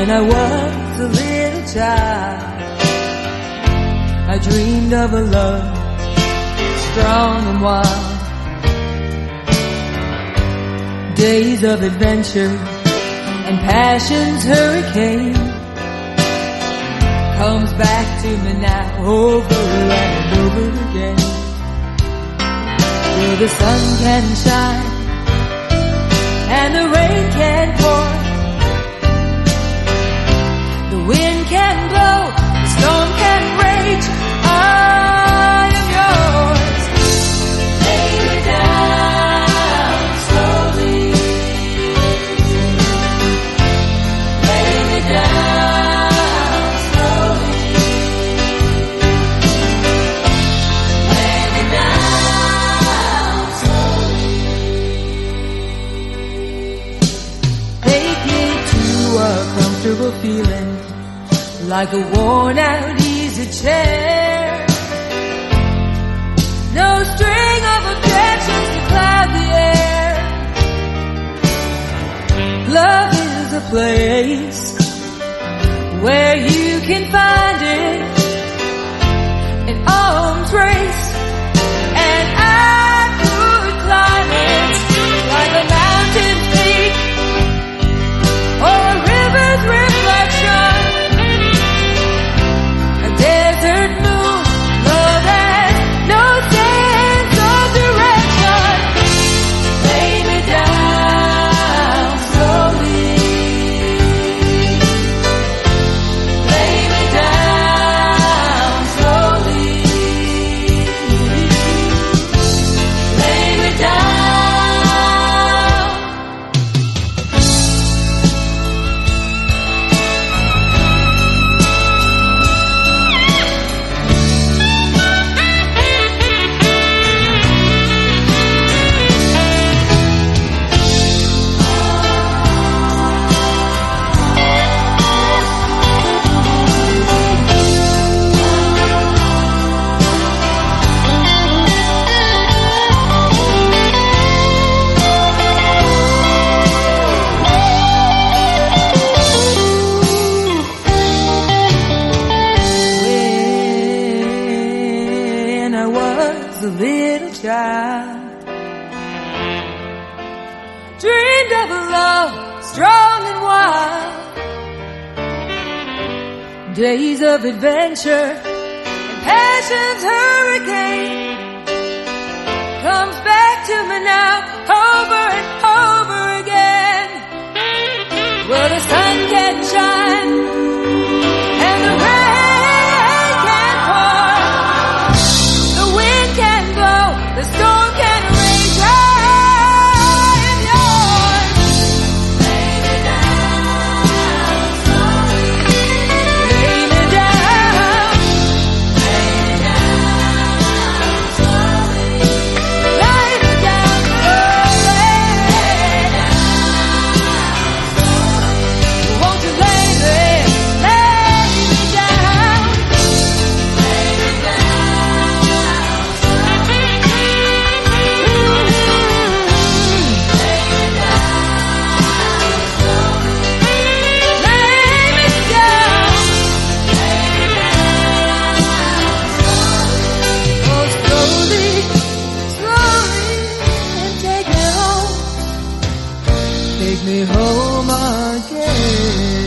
When I was a little child, I dreamed of a love strong and wild. Days of adventure and passion's hurricane comes back to me now over and over again. Where the sun can shine and the rain can pour, the wind can blow, the storm can rage, I am yours. Lay me down slowly, lay me down slowly, lay me down slowly. Take me to a comfortable feeling, like a worn-out easy chair. No string of objections to cloud the air. Love is a place where you can find it in arm's race, and I could climb it like a mountain peak or a river's reflection. Desert moon, love has no sense of direction. Lay me down slowly, lay me down slowly, lay me down. When I was a little child, dreamed of a love strong and wild. Days of adventure and passion's hurricane comes back to me now over and over again. Where the sun can shine and the rain can pour, the wind can blow, the storm can rage, I am yours. Lay me down slowly, lay me down, lay me down slowly, lay me down slowly, won't you lay me down, lay me Take me home again.